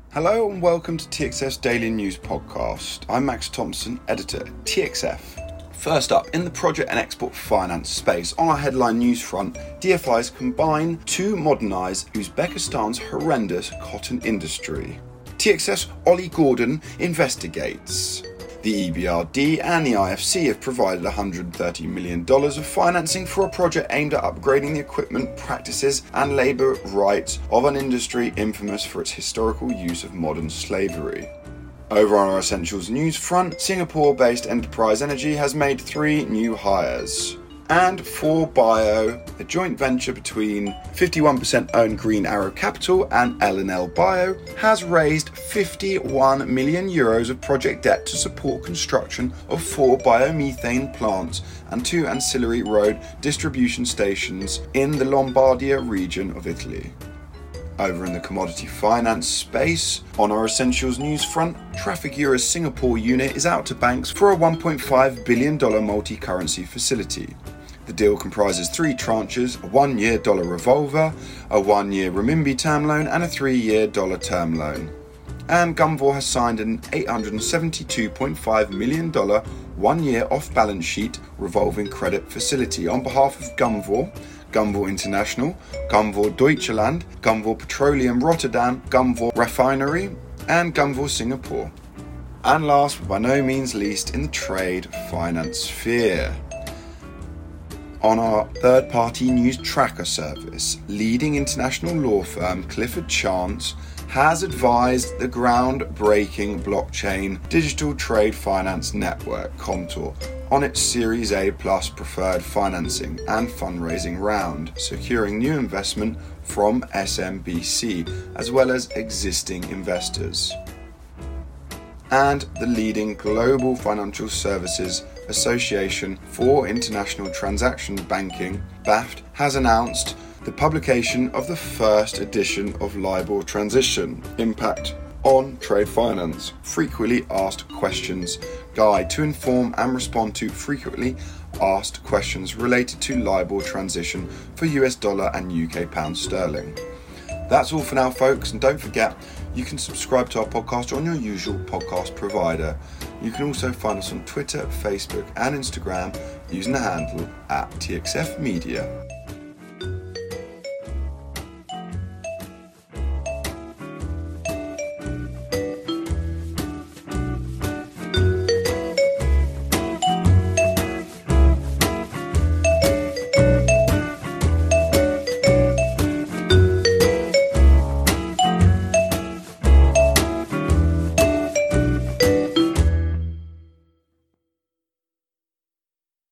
Hello and welcome to TXF's Daily News Podcast. I'm Max Thompson, editor at TXF. First up, in the project and export finance space, on our headline news front, DFIs combine to modernise Uzbekistan's horrendous cotton industry. TXF's Ollie Gordon investigates. The EBRD and the IFC have provided $130 million of financing for a project aimed at upgrading the equipment, practices and labour rights of an industry infamous for its historical use of modern slavery. Over on our Essentials news front, Singapore-based Enterprise Energy has made 3 new hires. And 4Bio, a joint venture between 51% owned Green Arrow Capital and L&L Bio, has raised €51 million of project debt to support construction of 4 biomethane plants and 2 ancillary road distribution stations in the Lombardia region of Italy. Over in the commodity finance space, on our Essentials news front, Trafigura's Singapore unit is out to banks for a $1.5 billion multi-currency facility. The deal comprises 3 tranches, a 1-year dollar revolver, a 1-year renminbi term loan and a 3-year dollar term loan. And Gunvor has signed an $872.5 million 1-year off-balance sheet revolving credit facility on behalf of Gunvor, Gunvor International, Gunvor Deutschland, Gunvor Petroleum Rotterdam, Gunvor Refinery and Gunvor Singapore. And last but by no means least in the trade finance sphere. On our third-party news tracker service, leading international law firm Clifford Chance has advised the groundbreaking blockchain digital trade finance network Contour on its Series A+ preferred financing and fundraising round, securing new investment from SMBC as well as existing investors. And the leading global financial services Association for International Transaction Banking, BAFT, has announced the publication of the first edition of LIBOR Transition Impact on Trade Finance Frequently Asked Questions Guide to inform and respond to frequently asked questions related to LIBOR transition for US dollar and UK pound sterling. That's all for now, folks, and don't forget, you can subscribe to our podcast on your usual podcast provider. You can also find us on Twitter, Facebook and Instagram using the handle @TXF Media.